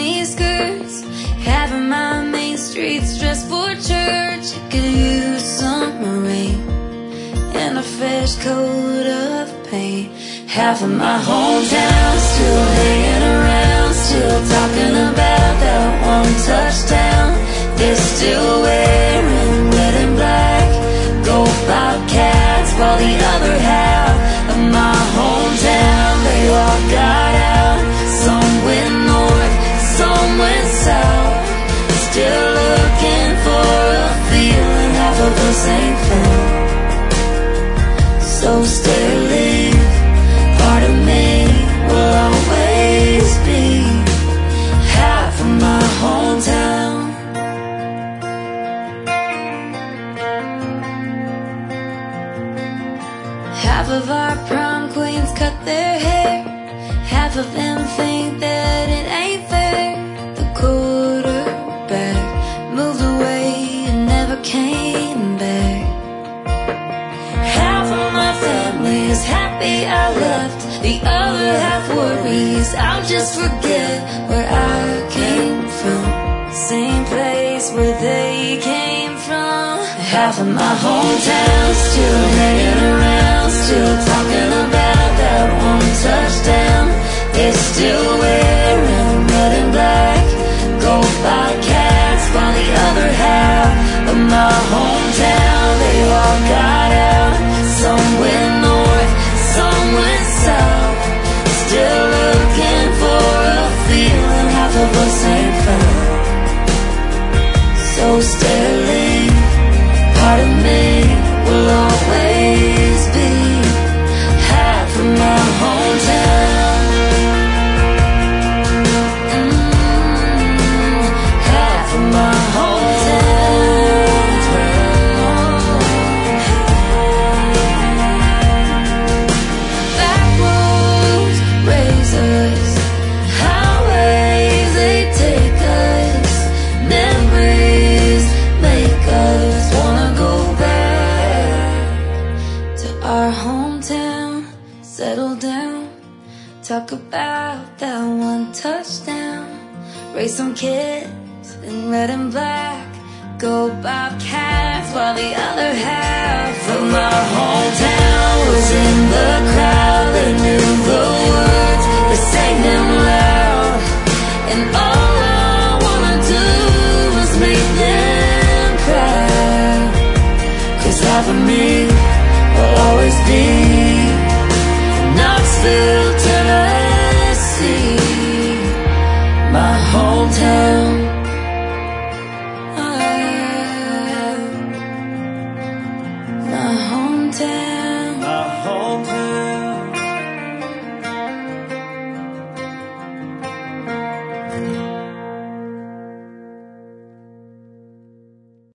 mini skirts, having my main streets dressed for church. It could use some rain and a fresh coat of paint. Half of my hometown still hanging around, still talking about that one touchdown. They're still wearing red and black, go Bobcats, while the other half of my hometown, they all got out. Some went north, some went south, still looking for a feeling half of us ain't found. So stay or leave, part of me will always be half of my hometown. Half of our prom queens cut their hair, half of them think that it ain't fair. The quarterback moved away and never came back. Half of my family is happy I left, the other half worries I'll just forget where I came from, same place where they came from. Half of my hometown still hanging around, still talking about that one touchdown. They're still wearing red and black, go Bobcats, while the other half of my hometown, they all got out. Some went north, some went south, still looking for a feeling half of us ain't found. So stay or leave, part of me will always be half of my hometown. Half of my hometown. Back roads raise us, highways they take us, memories make us wanna go back to our hometown, settle down, talk about that one touchdown, raise some kids in red and black, go Bobcats, while the other half of my hometown was in the crowd. They knew the words, they sang them loud, and all I wanna do was make them proud. 'Cause half of me will always be Knoxville, Tennessee, my hometown. My hometown.